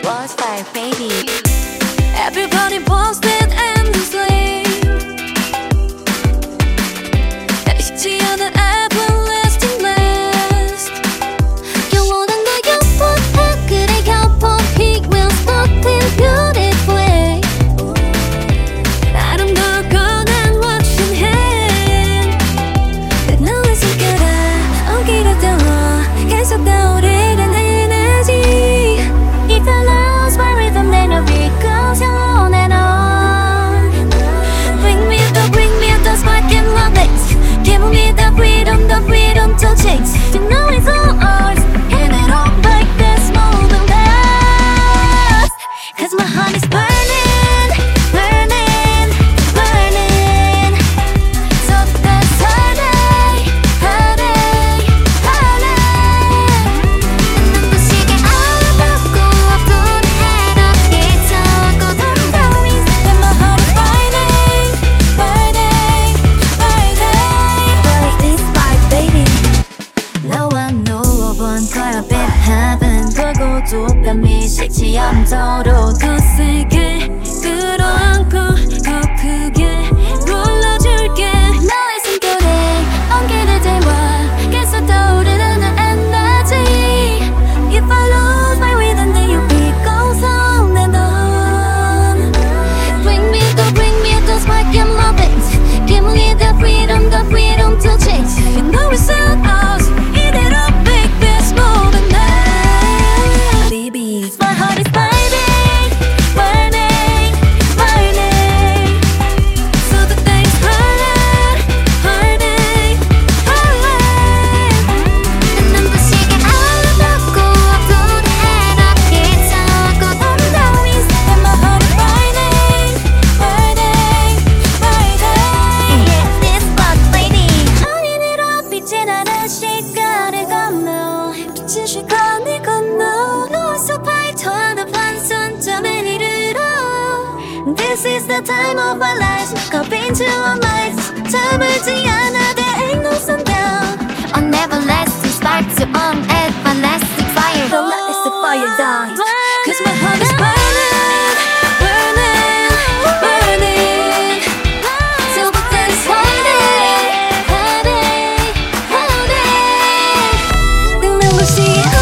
was fire, baby. Everybody posted endlessly. 식지 않은 everlasting list. 영원한 거 여보해 그래 여보 He will spot in beautiful way. 아름답고 난 watching him. 너의 손가락 어기로 떠 계속 떠오르는 에너지. If I lose my rhythm then I'll be goes on and on. Bring me up the spark and love it. Give me the freedom to chase. You know it's all ours, and it all like this moment lasts. 'Cause my heart is burning, burning, burning. So that's heartache, heartache, heartache. 눈부시게 알아보고 아픈 해롭게 적고 덤덤이. And my heart is burning, burning, burning. Like this fire, baby. 너와 누워본 거야, babe, heaven. 그 고독감이 식지 않도록 더 세게 끌어안고 더 크게 불러줄게. 너의 숨결에 엉키를 대와 계속 떠오르는 energy. If I lose my rhythm then you be goes on and on. Bring me the spark and love it. Give me the freedom to chase. You know it's all ours. Eat it up, make this moment last. Baby, my heart is burning, burning, burning. So the things hurting, hurting, hurting. 눈부시게 알아보고 아픈 해롭게 적고 덤덤이. And my heart is burning, burning, burning. Yeah, this spot, lady. 어린이로 빛이 나는 시간을 건너 빛은 시간을 건너 너의 소파에 토하는 반손점에 이르러. This is the time of our lives. Go into our minds. 잠을지 않아 there ain't no sundown. On everlasting spark to on everlasting fire. Don't let this fire die. 'Cause my heart is burning, burning, burning. Till the things heartache, heartache, heartache. 눈부시